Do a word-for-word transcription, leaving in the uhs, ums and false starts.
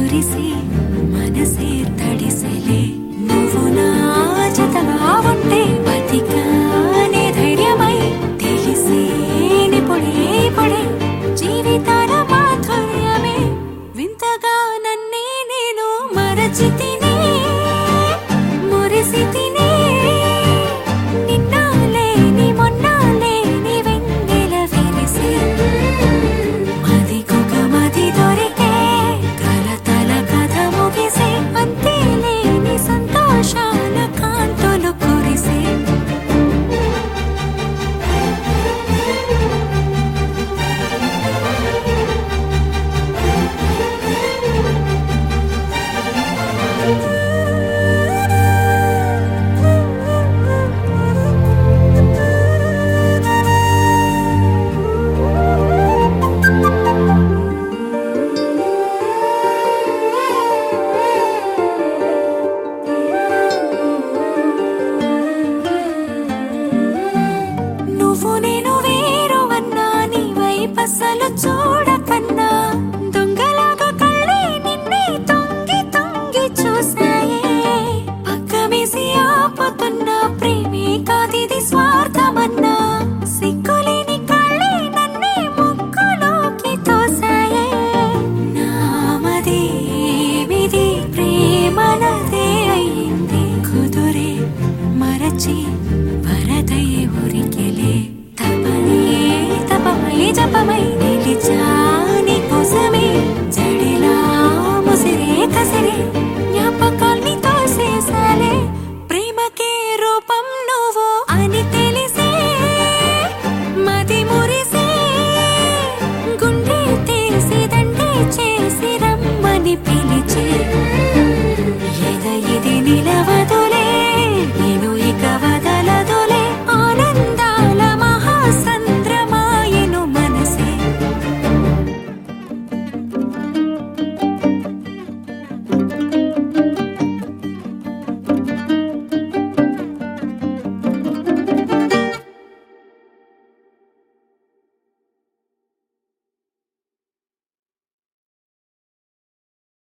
మురిసి మనసే తడిసెలే నువ్వు నా జతగా ఉంటే బతికానే ధైర్యమై తెలిసే నిపుడే పొడే జీవితాల మాధుర్యమే వింతగా నన్నే నేను మరచితినే మురిసితినే నిన్నాలేని మొన్నాలేని వెన్నెల విరిసి మదికొక మది దొరికే కలతల కథ ముగిసే అంతేలేని సంతోషాల కాంతులు కురిసే నువ్వు నేను వేరు అన్నా నీ వైపసలు చూడకన్నా దొంగలాగా కళ్ళే నిన్నే తొంగి తొంగి చూసాయే పక్కమేసి ఆపుతున్న ప్రేమే కాదిది స్వార్థమన్నా సిగ్గులేని కళ్ళే నన్నే ముక్కులోకి తోసాయే నామదేమిది ప్రేమనదే అయింది కుదురే మరచి వరదై ఉరికెలే తపనే తపమై జపమై నిలిచాని కోసమే జడిలా ముసిరే కసిరే జ్ఞాపకాల్ని తోసేసాలే ప్రేమకే రూపం నువ్వు అని తెలిసే మది మురిసే గుండె తీసి దండే చేసి రమ్మని పిలిచే